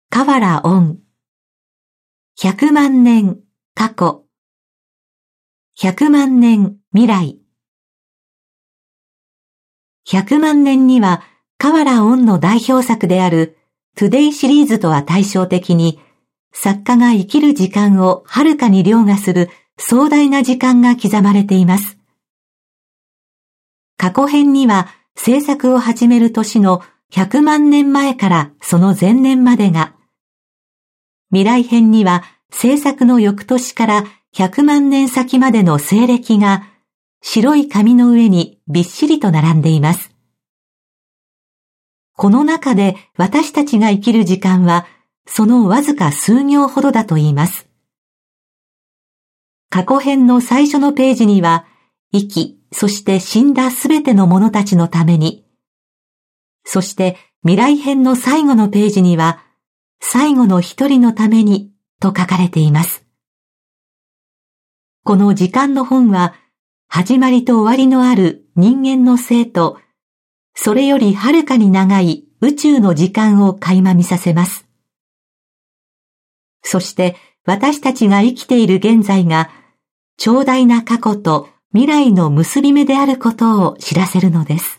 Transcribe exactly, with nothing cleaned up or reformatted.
河原恩。ひゃくまんねん過去。ひゃくまんねん未来。ひゃくまんねんには河原恩の代表作であるトゥデイシリーズとは対照的に、作家が生きる時間をはるかに凌駕する壮大な時間が刻まれています。過去編には制作を始める年のひゃくまんねんまえからその前年までが、未来編には制作の翌年からひゃくまんねん先までの西暦が白い紙の上にびっしりと並んでいます。この中で私たちが生きる時間はそのわずか数行ほどだと言います。過去編の最初のページには生き、そして死んだすべての者たちのために、そして未来編の最後のページには最後の一人のためにと書かれています。この時間の本は始まりと終わりのある人間の生と、それよりはるかに長い宇宙の時間を垣間見させます。そして私たちが生きている現在が長大な過去と未来の結び目であることを知らせるのです。